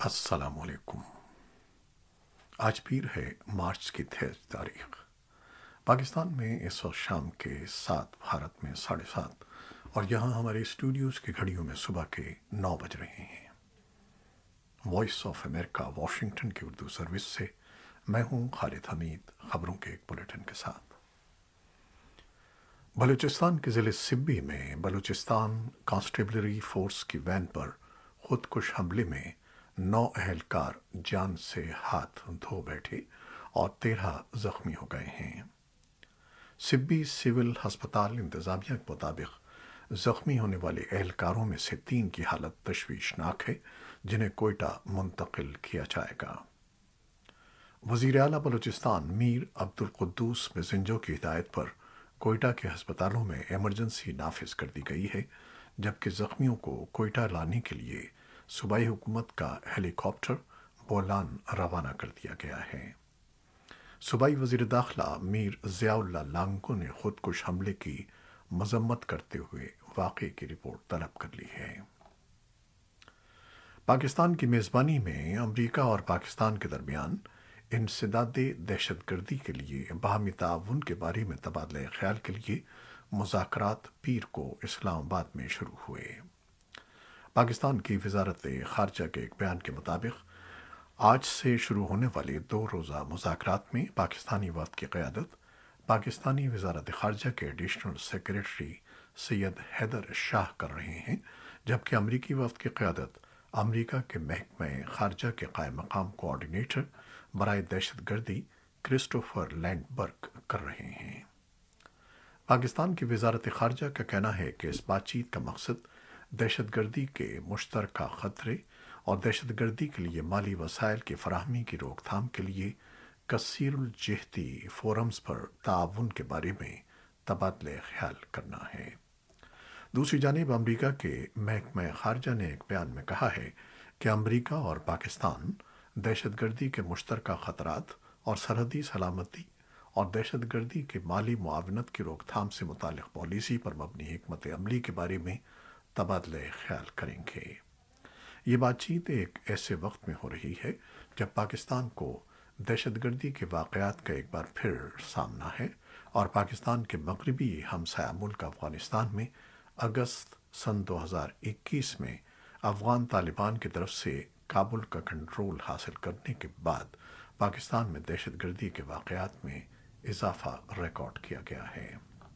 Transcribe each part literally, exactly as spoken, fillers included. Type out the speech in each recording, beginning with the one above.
السلام علیکم۔ آج پیر ہے مارچ کی تیئیس تاریخ۔ پاکستان میں اس وقت شام کے سات، بھارت میں ساڑھے سات، اور یہاں ہمارے اسٹوڈیوز کی گھڑیوں میں صبح کے نو بج رہے ہیں۔ وائس آف امریکہ واشنگٹن کی اردو سروس سے میں ہوں خالد حمید، خبروں کے ایک بلیٹن کے ساتھ۔ بلوچستان کے ضلع سبی میں بلوچستان کانسٹیبلری فورس کی وین پر خودکش حملے میں نو اہلکار جان سے ہاتھ دھو بیٹھے اور تیرہ زخمی ہو گئے ہیں۔ سبی سول ہسپتال انتظامیہ کے مطابق زخمی ہونے والے اہلکاروں میں سے تین کی حالت تشویشناک ہے، جنہیں کوئٹہ منتقل کیا جائے گا۔ وزیر اعلیٰ بلوچستان میر عبدالقدوس مزنجو کی ہدایت پر کوئٹہ کے ہسپتالوں میں ایمرجنسی نافذ کر دی گئی ہے، جبکہ زخمیوں کو کوئٹہ لانے کے لیے صوبائی حکومت کا ہیلی کاپٹر بولان روانہ کر دیا گیا ہے۔ صوبائی وزیر داخلہ میر ضیاء اللہ لانگو نے خودکش حملے کی مذمت کرتے ہوئے واقعے کی رپورٹ طلب کر لی ہے۔ پاکستان کی میزبانی میں امریکہ اور پاکستان کے درمیان انسداد دہشت گردی کے لیے باہمی تعاون کے بارے میں تبادلہ خیال کے لیے مذاکرات پیر کو اسلام آباد میں شروع ہوئے۔ پاکستان کی وزارت خارجہ کے ایک بیان کے مطابق آج سے شروع ہونے والے دو روزہ مذاکرات میں پاکستانی وفد کی قیادت پاکستانی وزارت خارجہ کے ایڈیشنل سیکریٹری سید حیدر شاہ کر رہے ہیں، جبکہ امریکی وفد کی قیادت امریکہ کے محکمہ خارجہ کے قائم مقام کوآرڈینیٹر برائے دہشت گردی کرسٹوفر لینڈبرگ کر رہے ہیں۔ پاکستان کی وزارت خارجہ کا کہنا ہے کہ اس بات چیت کا مقصد دہشت گردی کے مشترکہ خطرے اور دہشت گردی کے لیے مالی وسائل کی فراہمی کی روک تھام کے لیے کثیر الجہتی فورمز پر تعاون کے بارے میں تبادلہ خیال کرنا ہے۔ دوسری جانب امریکہ کے محکمہ خارجہ نے ایک بیان میں کہا ہے کہ امریکہ اور پاکستان دہشت گردی کے مشترکہ خطرات اور سرحدی سلامتی اور دہشت گردی کے مالی معاونت کی روک تھام سے متعلق پالیسی پر مبنی حکمت عملی کے بارے میں تبادلہ خیال کریں گے۔ یہ بات چیت ایک ایسے وقت میں ہو رہی ہے جب پاکستان کو دہشت گردی کے واقعات کا ایک بار پھر سامنا ہے اور پاکستان کے مغربی ہمسایہ ملک افغانستان میں اگست سن دو ہزار اکیس میں افغان طالبان کی طرف سے کابل کا کنٹرول حاصل کرنے کے بعد پاکستان میں دہشت گردی کے واقعات میں اضافہ ریکارڈ کیا گیا ہے۔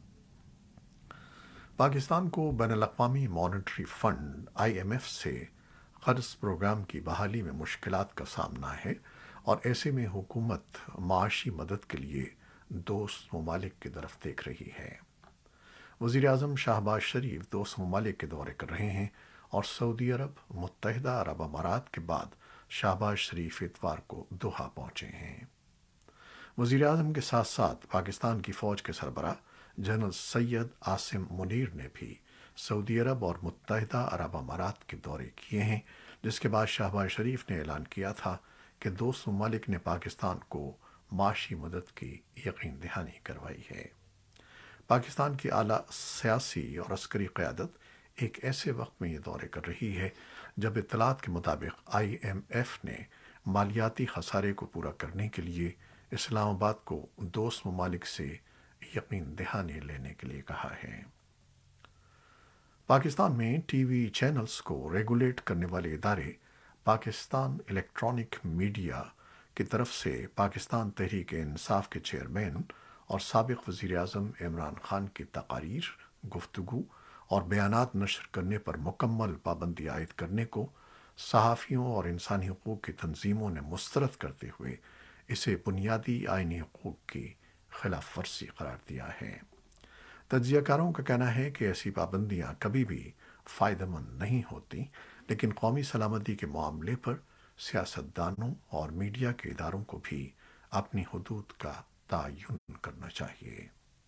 پاکستان کو بین الاقوامی monetary fund I M F سے قرض پروگرام کی بحالی میں مشکلات کا سامنا ہے، اور ایسے میں حکومت معاشی مدد کے لیے دوست ممالک کی طرف دیکھ رہی ہے۔ وزیر اعظم شہباز شریف دوست ممالک کے دورے کر رہے ہیں اور سعودی عرب، متحدہ عرب امارات کے بعد شہباز شریف اتوار کو دوحہ پہنچے ہیں۔ وزیر اعظم کے ساتھ ساتھ پاکستان کی فوج کے سربراہ جنرل سید عاصم منیر نے بھی سعودی عرب اور متحدہ عرب امارات کے دورے کیے ہیں، جس کے بعد شہباز شریف نے اعلان کیا تھا کہ دوست ممالک نے پاکستان کو معاشی مدد کی یقین دہانی کروائی ہے۔ پاکستان کی اعلیٰ سیاسی اور عسکری قیادت ایک ایسے وقت میں یہ دورے کر رہی ہے جب اطلاعات کے مطابق آئی ایم ایف نے مالیاتی خسارے کو پورا کرنے کے لیے اسلام آباد کو دوست ممالک سے یقین دہانی لینے کے لیے کہا ہے۔ پاکستان میں ٹی وی چینلز کو ریگولیٹ کرنے والے ادارے پاکستان الیکٹرانک میڈیا کی طرف سے پاکستان تحریک انصاف کے چیئرمین اور سابق وزیر اعظم عمران خان کی تقاریر، گفتگو اور بیانات نشر کرنے پر مکمل پابندی عائد کرنے کو صحافیوں اور انسانی حقوق کی تنظیموں نے مسترد کرتے ہوئے اسے بنیادی آئینی حقوق کی خلاف ورزی قرار دیا ہے۔ تجزیہ کاروں کا کہنا ہے کہ ایسی پابندیاں کبھی بھی فائدہ مند نہیں ہوتی، لیکن قومی سلامتی کے معاملے پر سیاستدانوں اور میڈیا کے اداروں کو بھی اپنی حدود کا تعین کرنا چاہیے۔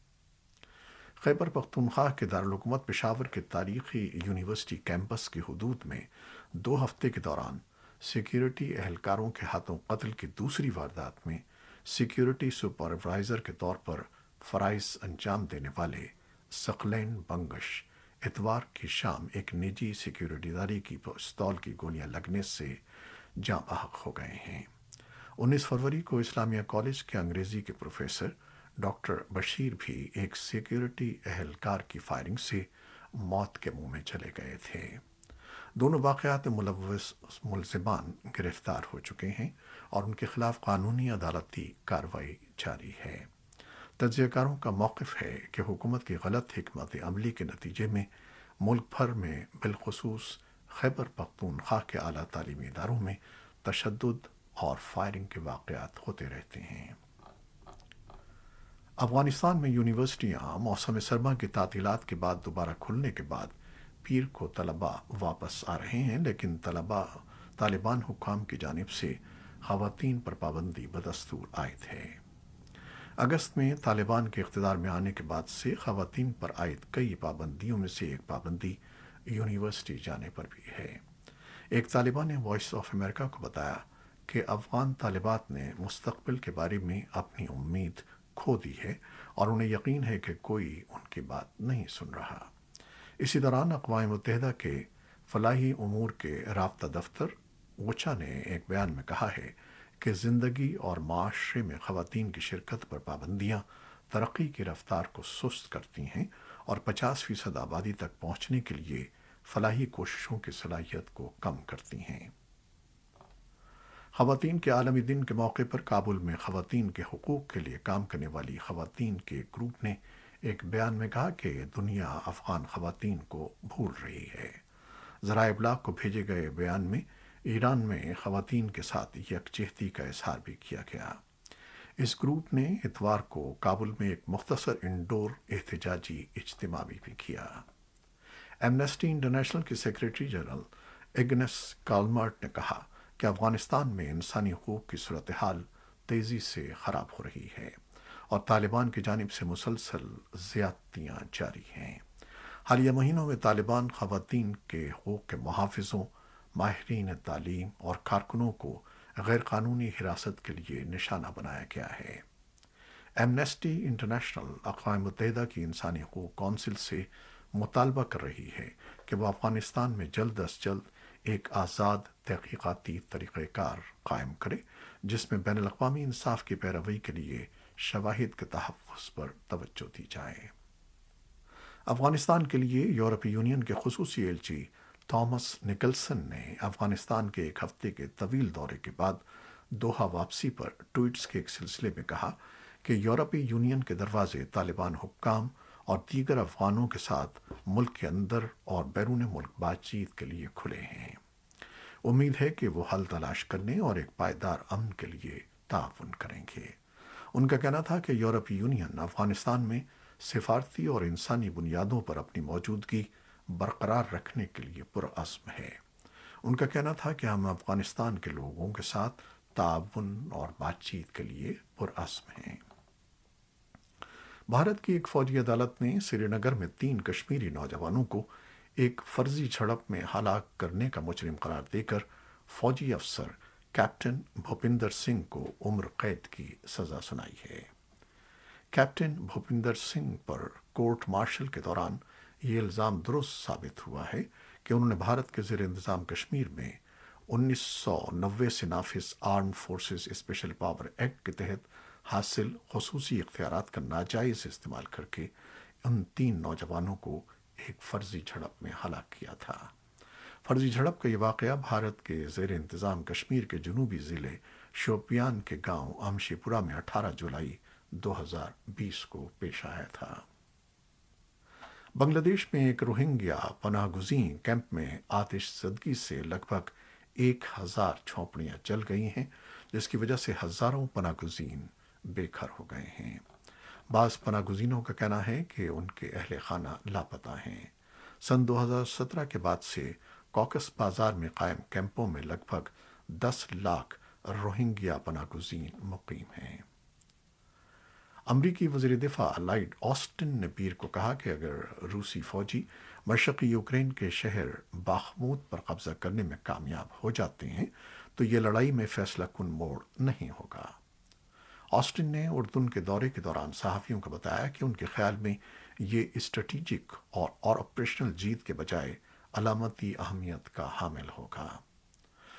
خیبر پختونخوا کے دارالحکومت پشاور کے تاریخی یونیورسٹی کیمپس کی حدود میں دو ہفتے کے دوران سیکیورٹی اہلکاروں کے ہاتھوں قتل کی دوسری واردات میں سیکیورٹی سپروائزر کے طور پر فرائض انجام دینے والے ثقلین بنگش اتوار کی شام ایک نجی سیکیورٹی ادارے کی پستول کی گولیاں لگنے سے جاں بحق ہو گئے ہیں۔ انیس فروری کو اسلامیہ کالج کے انگریزی کے پروفیسر ڈاکٹر بشیر بھی ایک سیکیورٹی اہلکار کی فائرنگ سے موت کے منہ میں چلے گئے تھے۔ دونوں واقعات میں ملوث ملزمان گرفتار ہو چکے ہیں اور ان کے خلاف قانونی عدالتی کارروائی جاری ہے۔ تجزیہ کاروں کا موقف ہے کہ حکومت کی غلط حکمت عملی کے نتیجے میں ملک بھر میں بالخصوص خیبر پختونخوا کے اعلیٰ تعلیمی اداروں میں تشدد اور فائرنگ کے واقعات ہوتے رہتے ہیں۔ افغانستان میں یونیورسٹیاں موسم سرما کی تعطیلات کے بعد دوبارہ کھلنے کے بعد پیر کو طلباء واپس آ رہے ہیں، لیکن طلباء طالبان حکام کی جانب سے خواتین پر پابندی بدستور عائد ہے۔ اگست میں طالبان کے اقتدار میں آنے کے بعد سے خواتین پر عائد کئی پابندیوں میں سے ایک پابندی یونیورسٹی جانے پر بھی ہے۔ ایک طالبہ نے وائس آف امریکہ کو بتایا کہ افغان طالبات نے مستقبل کے بارے میں اپنی امید کھو دی ہے اور انہیں یقین ہے کہ کوئی ان کی بات نہیں سن رہا۔ اسی دوران اقوام متحدہ کے فلاحی امور کے رابطہ دفتر اوچا نے ایک بیان میں کہا ہے کہ زندگی اور معاشرے میں خواتین کی شرکت پر پابندیاں ترقی کی رفتار کو سست کرتی ہیں اور پچاس فیصد آبادی تک پہنچنے کے لیے فلاحی کوششوں کی صلاحیت کو کم کرتی ہیں۔ خواتین کے عالمی دن کے موقع پر کابل میں خواتین کے حقوق کے لیے کام کرنے والی خواتین کے گروپ نے ایک بیان میں کہا کہ دنیا افغان خواتین کو بھول رہی ہے۔ ذرائع ابلاغ کو بھیجے گئے بیان میں ایران میں خواتین کے ساتھ یکجہتی کا اظہار بھی کیا گیا۔ اس گروپ نے اتوار کو کابل میں ایک مختصر انڈور احتجاجی اجتماع بھی کیا۔ ایمنسٹی انٹرنیشنل کے سیکریٹری جنرل ایگنس کالمرٹ نے کہا کہ افغانستان میں انسانی حقوق کی صورتحال تیزی سے خراب ہو رہی ہے اور طالبان کی جانب سے مسلسل زیادتیاں جاری ہیں۔ حالیہ مہینوں میں طالبان خواتین کے حقوق کے محافظوں، ماہرین تعلیم اور کارکنوں کو غیر قانونی حراست کے لیے نشانہ بنایا گیا ہے۔ ایمنسٹی انٹرنیشنل اقوام متحدہ کی انسانی حقوق کونسل سے مطالبہ کر رہی ہے کہ وہ افغانستان میں جلد از جلد ایک آزاد تحقیقاتی طریقہ کار قائم کرے جس میں بین الاقوامی انصاف کی پیروی کے لیے شواہد کے تحفظ پر توجہ دی جائے۔ افغانستان کے لیے یورپی یونین کے خصوصی ایلچی تھامس نکلسن نے افغانستان کے ایک ہفتے کے طویل دورے کے بعد دوحہ واپسی پر ٹویٹس کے ایک سلسلے میں کہا کہ یورپی یونین کے دروازے طالبان حکام اور دیگر افغانوں کے ساتھ ملک کے اندر اور بیرون ملک بات چیت کے لیے کھلے ہیں۔ امید ہے کہ وہ حل تلاش کرنے اور ایک پائیدار امن کے لیے تعاون کریں گے۔ ان کا کہنا تھا کہ یورپی یونین افغانستان میں سفارتی اور انسانی بنیادوں پر اپنی موجودگی برقرار رکھنے کے لیے پرعزم ہے۔ ان کا کہنا تھا کہ ہم افغانستان کے لوگوں کے ساتھ تعاون اور بات چیت کے لیے پرعزم ہیں۔ بھارت کی ایک فوجی عدالت نے سری نگر میں تین کشمیری نوجوانوں کو ایک فرضی جھڑپ میں ہلاک کرنے کا مجرم قرار دے کر فوجی افسر کیپٹن بھوپندر سنگھ کو عمر قید کی سزا سنائی ہے۔ کیپٹن بھوپندر سنگھ پر کورٹ مارشل کے دوران یہ الزام درست ثابت ہوا ہے کہ انہوں نے بھارت کے زیر انتظام کشمیر میں انیس سو نوے سے نافذ armed forces special power act کے تحت حاصل خصوصی اختیارات کا ناجائز استعمال کر کے ان تین نوجوانوں کو ایک فرضی جھڑپ میں ہلاک کیا تھا۔ فرضی جھڑپ کا یہ واقعہ بھارت کے زیر انتظام کشمیر کے جنوبی ضلع شوپیان کے گاؤں امشی پورہ میں اٹھارہ جولائی دو ہزار بیس کو پیش آیا تھا۔ بنگلہ دیش میں ایک روہنگیا پناہ گزین کیمپ میں آتش زدگی سے لگ بھگ ایک ہزار جھونپڑیاں جل گئی ہیں، جس کی وجہ سے ہزاروں پناہ گزین بے گھر ہو گئے ہیں۔ بعض پناہ گزینوں کا کہنا ہے کہ ان کے اہل خانہ لاپتہ ہیں۔ سن دو ہزار سترہ کے بعد سے کوکس بازار میں قائم کیمپوں میں لگ بھگ دس لاکھ روہنگیا پناہ گزین مقیم ہیں۔ امریکی وزیر دفاع لائیڈ آسٹن نے پیر کو کہا کہ اگر روسی فوجی مشرقی یوکرین کے شہر باخموت پر قبضہ کرنے میں کامیاب ہو جاتے ہیں تو یہ لڑائی میں فیصلہ کن موڑ نہیں ہوگا۔ آسٹن نے اردن کے دورے کے دوران صحافیوں کو بتایا کہ ان کے خیال میں یہ اسٹریٹجک اور اور آپریشنل جیت کے بجائے علامتی اہمیت کا حامل ہوگا۔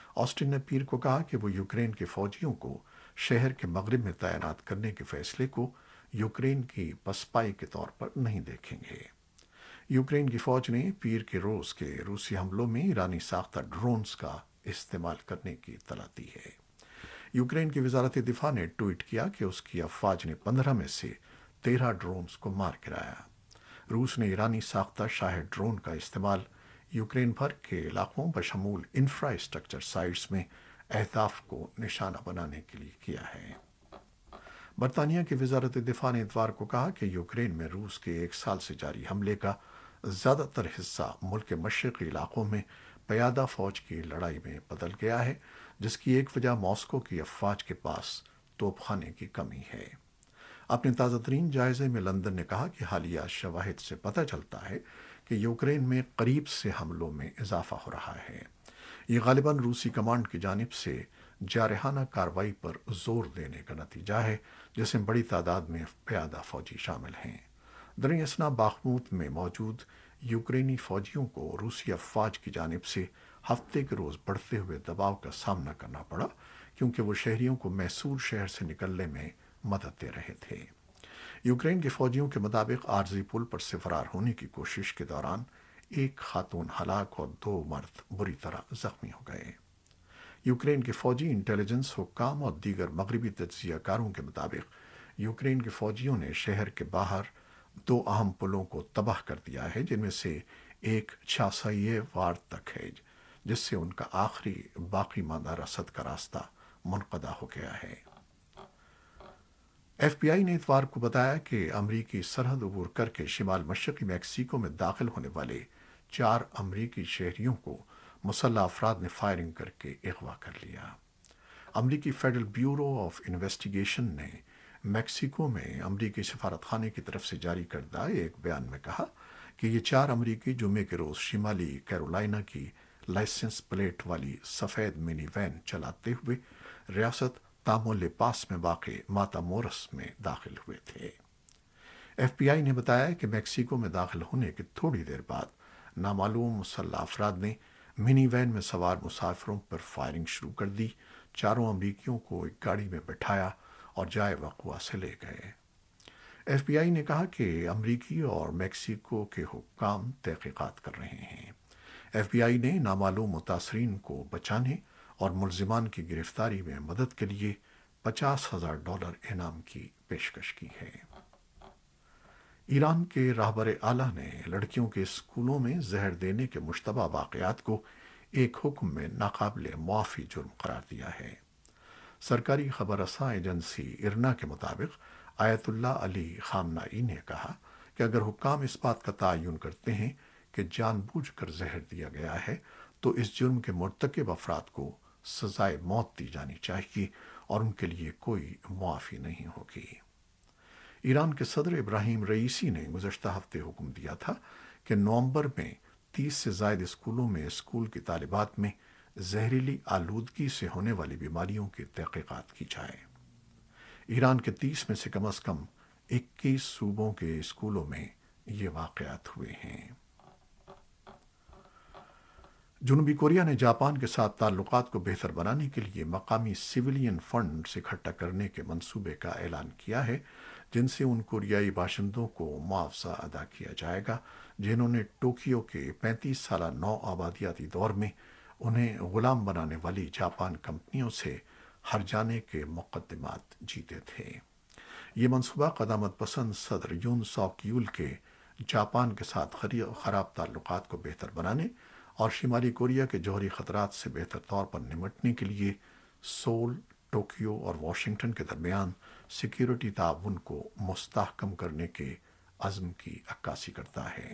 آسٹن نے پیر کو کہا کہ وہ یوکرین کے فوجیوں کو شہر کے مغرب میں تعینات کرنے کے فیصلے کو یوکرین کی پسپائی کے طور پر نہیں دیکھیں گے۔ یوکرین کی فوج نے پیر کے روز کے روسی حملوں میں ایرانی ساختہ ڈرونز کا استعمال کرنے کی اطلاع دی ہے۔ یوکرین کی وزارت دفاع نے ٹویٹ کیا کہ اس کی افواج نے پندرہ میں سے تیرہ ڈرونز کو مار گرایا۔ روس نے ایرانی ساختہ شاہد ڈرون کا استعمال یوکرین بھر کے علاقوں بشمول انفراسٹرکچر سائٹس میں اہداف کو نشانہ بنانے کے لیے کیا ہے۔ برطانیہ کی وزارت دفاع نے اتوار کو کہا کہ یوکرین میں روس کے ایک سال سے جاری حملے کا زیادہ تر حصہ ملک کے مشرقی علاقوں میں پیادہ فوج کی لڑائی میں بدل گیا ہے، جس کی ایک وجہ ماسکو کی افواج کے پاس توپ خانے کی کمی ہے۔ اپنے تازہ ترین جائزے میں لندن نے کہا کہ حالیہ شواہد سے پتہ چلتا ہے کہ یوکرین میں قریب سے حملوں میں اضافہ ہو رہا ہے۔ یہ غالباً روسی کمانڈ کی جانب سے جارحانہ کارروائی پر زور دینے کا نتیجہ ہے، جس میں بڑی تعداد میں پیادہ فوجی شامل ہیں۔ دریں اثنا باخموت میں موجود یوکرینی فوجیوں کو روسی افواج کی جانب سے ہفتے کے روز بڑھتے ہوئے دباؤ کا سامنا کرنا پڑا، کیونکہ وہ شہریوں کو محصور شہر سے نکلنے میں مدد دے رہے تھے۔ یوکرین کے فوجیوں کے مطابق عارضی پل پر سے فرار ہونے کی کوشش کے دوران ایک خاتون ہلاک اور دو مرد بری طرح زخمی ہو گئے۔ یوکرین کے فوجی انٹیلیجنس حکام اور دیگر مغربی تجزیہ کاروں کے مطابق یوکرین کے فوجیوں نے شہر کے باہر دو اہم پلوں کو تباہ کر دیا ہے، جن میں سے ایک چھاسائیے وارڈ تک ہے، جس سے ان کا آخری باقی ماندہ رسد کا راستہ منقطع ہو گیا ہے۔ ایف بی آئی نے اتوار کو بتایا کہ امریکی سرحد عبور کر کے شمال مشرقی میکسیکو میں داخل ہونے والے چار امریکی شہریوں کو مسلح افراد نے فائرنگ کر کے اغوا کر لیا۔ امریکی فیڈرل بیورو آف انویسٹیگیشن نے میکسیکو میں امریکی سفارت خانے کی طرف سے جاری کردہ ایک بیان میں کہا کہ یہ چار امریکی جمعے کے روز شمالی کیرولائنا کی لائسنس پلیٹ والی سفید منی وین چلاتے ہوئے ریاست تامولیپاس میں واقع ماتامورس میں داخل ہوئے تھے۔ ایف بی آئی نے بتایا کہ میکسیکو میں داخل ہونے کے تھوڑی دیر بعد نامعلوم مسلح افراد نے منی وین میں سوار مسافروں پر فائرنگ شروع کر دی، چاروں امریکیوں کو ایک گاڑی میں بٹھایا اور جائے وقوع سے لے گئے۔ ایف بی آئی نے کہا کہ امریکی اور میکسیکو کے حکام تحقیقات کر رہے ہیں۔ ایف بی آئی نے نامعلوم متاثرین کو بچانے اور ملزمان کی گرفتاری میں مدد کے لیے پچاس ہزار ڈالر انعام کی پیشکش کی ہے۔ ایران کے رہبر اعلیٰ نے لڑکیوں کے اسکولوں میں زہر دینے کے مشتبہ واقعات کو ایک حکم میں ناقابل معافی جرم قرار دیا ہے۔ سرکاری خبر رساں ایجنسی ارنا کے مطابق آیت اللہ علی خامنائی نے کہا کہ اگر حکام اس بات کا تعین کرتے ہیں کہ جان بوجھ کر زہر دیا گیا ہے تو اس جرم کے مرتکب افراد کو سزائے موت دی جانی چاہیے اور ان کے لیے کوئی معافی نہیں ہوگی۔ ایران کے صدر ابراہیم رئیسی نے گزشتہ ہفتے حکم دیا تھا کہ نومبر میں تیس سے زائد اسکولوں میں اسکول کی طالبات میں زہریلی آلودگی سے ہونے والی بیماریوں کی تحقیقات کی جائے۔ ایران کے تیس میں سے کم از کم اکیس صوبوں کے اسکولوں میں یہ واقعات ہوئے ہیں۔ جنوبی کوریا نے جاپان کے ساتھ تعلقات کو بہتر بنانے کے لیے مقامی سویلین فنڈز اکٹھا کرنے کے منصوبے کا اعلان کیا ہے، جن سے ان کوریائی باشندوں کو معاوضہ ادا کیا جائے گا جنہوں نے ٹوکیو کے پینتیس سالہ نو آبادیاتی دور میں انہیں غلام بنانے والی جاپان کمپنیوں سے ہرجانے کے مقدمات جیتے تھے۔ یہ منصوبہ قدامت پسند صدر یون سوک یول کے جاپان کے ساتھ خراب تعلقات کو بہتر بنانے اور شمالی کوریا کے جوہری خطرات سے بہتر طور پر نمٹنے کے لیے سول، ٹوکیو اور واشنگٹن کے درمیان سیکیورٹی تعاون کو مستحکم کرنے کے عزم کی عکاسی کرتا ہے۔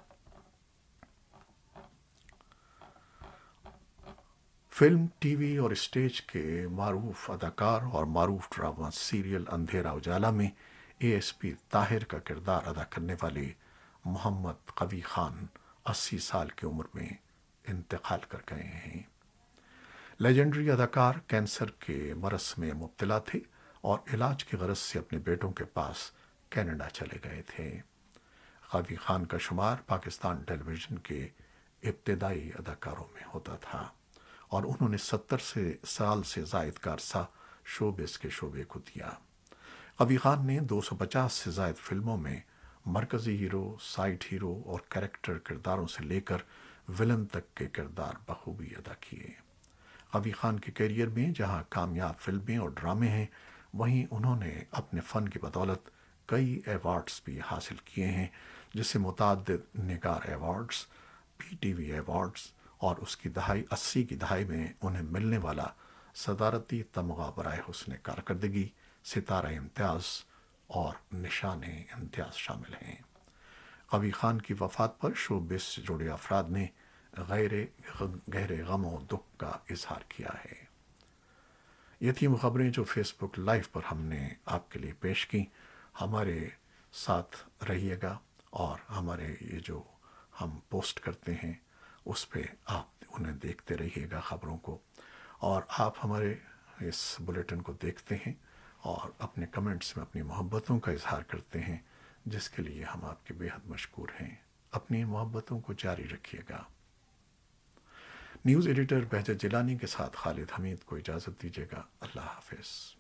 فلم، ٹی وی اور اسٹیج کے معروف اداکار اور معروف ڈرامہ سیریل اندھیرا اجالا میں اے ایس پی طاہر کا کردار ادا کرنے والے محمد قوی خان اسی سال کی عمر میں انتقال کر گئے ہیں۔ لیجنڈری اداکار کینسر کے مرض میں مبتلا تھے اور علاج کی غرض سے اپنے بیٹوں کے پاس کینیڈا چلے گئے تھے۔ قوی خان کا شمار پاکستان ٹیلی ویژن کے ابتدائی اداکاروں میں ہوتا تھا۔ اور انہوں نے ستر سے سال سے زائد کا عرصہ شوبز کے شعبے کو دیا۔ قوی خان نے دو سو پچاس سے زائد فلموں میں مرکزی ہیرو، سائڈ ہیرو اور کریکٹر کرداروں سے لے کر ولن تک کے کردار بخوبی ادا کیے۔ قوی خان کے کیریئر میں جہاں کامیاب فلمیں اور ڈرامے ہیں، وہیں انہوں نے اپنے فن کی بدولت کئی ایوارڈز بھی حاصل کیے ہیں، جسے متعدد Nigar awards, P T V awards اور اس کی دہائی اسی کی دہائی میں انہیں ملنے والا صدارتی تمغہ برائے حسن کارکردگی، ستارہ امتیاز اور نشان امتیاز شامل ہیں۔ قوی خان کی وفات پر شوبز سے جڑے افراد نے غیر گہرے غم و دکھ کا اظہار کیا ہے۔ یہ تھی وہ خبریں جو فیس بک لائیو پر ہم نے آپ کے لیے پیش کی۔ ہمارے ساتھ رہیے گا اور ہمارے یہ جو ہم پوسٹ کرتے ہیں اس پہ آپ انہیں دیکھتے رہیے گا خبروں کو، اور آپ ہمارے اس بلیٹن کو دیکھتے ہیں اور اپنے کمنٹس میں اپنی محبتوں کا اظہار کرتے ہیں، جس کے لیے ہم آپ کے بے حد مشکور ہیں۔ اپنی محبتوں کو جاری رکھیے گا۔ نیوز ایڈیٹر بہجت جیلانی کے ساتھ خالد حمید کو اجازت دیجیے گا۔ اللہ حافظ۔